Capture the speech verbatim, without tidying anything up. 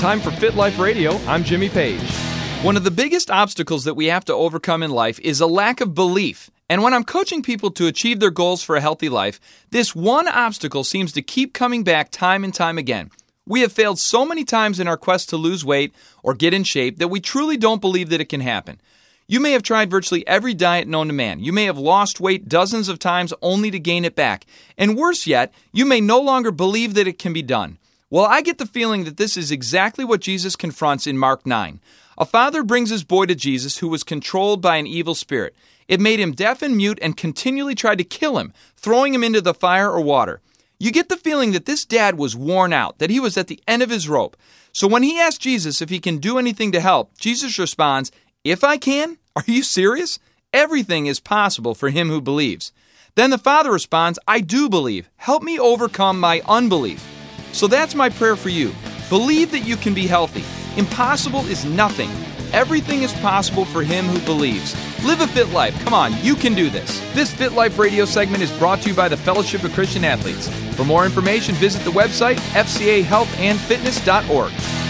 time for Fit Life Radio. I'm Jimmy Page. One of the biggest obstacles that we have to overcome in life is a lack of belief. And when I'm coaching people to achieve their goals for a healthy life, this one obstacle seems to keep coming back time and time again. We have failed so many times in our quest to lose weight or get in shape that we truly don't believe that it can happen. You may have tried virtually every diet known to man. You may have lost weight dozens of times only to gain it back. And worse yet, you may no longer believe that it can be done. Well, I get the feeling that this is exactly what Jesus confronts in Mark nine. A father brings his boy to Jesus who was controlled by an evil spirit. It made him deaf and mute and continually tried to kill him, throwing him into the fire or water. You get the feeling that this dad was worn out, that he was at the end of his rope. So when he asks Jesus if he can do anything to help, Jesus responds, "If I can? Are you serious? Everything is possible for him who believes." Then the father responds, "I do believe. Help me overcome my unbelief." So that's my prayer for you. Believe that you can be healthy. Impossible is nothing. Everything is possible for him who believes. Live a fit life. Come on, you can do this. This Fit Life radio segment is brought to you by the Fellowship of Christian Athletes. For more information, visit the website f c a health and fitness dot org.